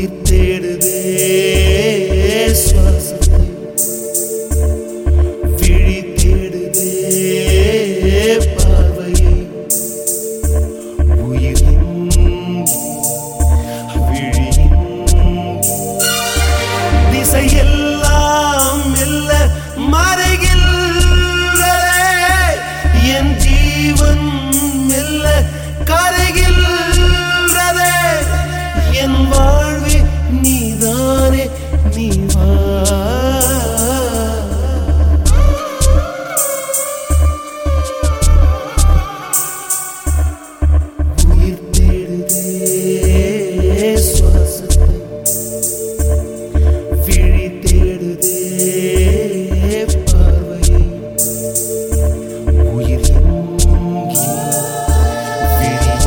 உயிர் தேடுதே சுவாசத்தை, விழி தேடுதே பார்வையை, உயிரின் விழியின் திசையெல்லாம் மெல்ல மறைகின்றதே, என் ஜீவன் மெல்ல கரைகின்றதே, என் வாழ்வே நீதானே நீ வா. உயிர் தேடுதே சுவாசத்தை, விழி தேடுதே பார்வையை, உயிர் எங்கே விழி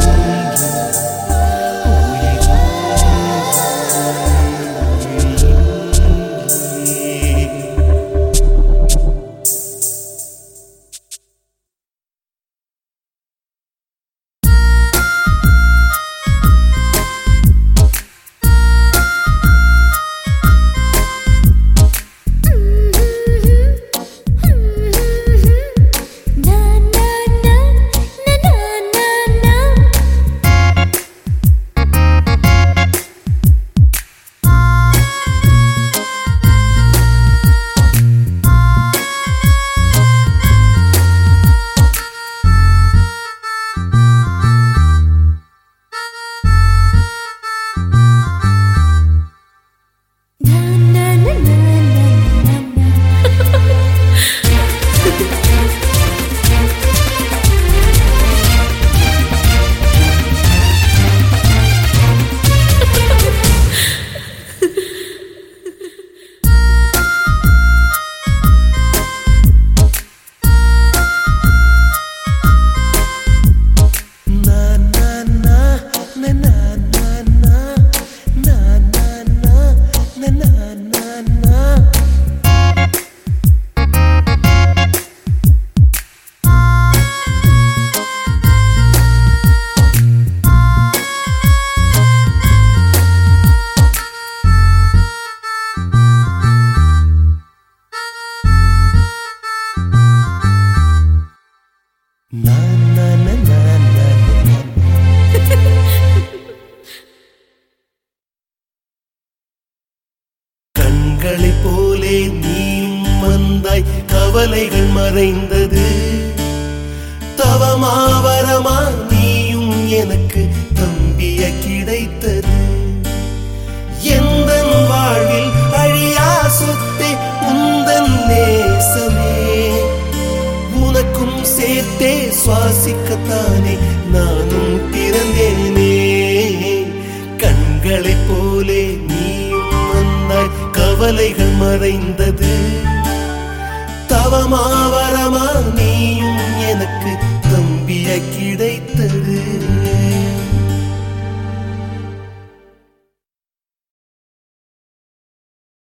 கண்களை போலே நீயும் வந்தாய், கவலைகள் மறைந்தது, தவமா வரமா நீயும் எனக்கு தம்பிய கிடைத்தது, எந்தன் வாழ்வில் அழியா சொத்தே உந்தன் நேசமே, உனக்கும் சேர்த்தே சுவாசிக்கத்தானே நானும் பிறந்தேனே. கண்களை போலே நீயும் வந்தாய், கவலைகள் மறைந்தது, தவமா வரமா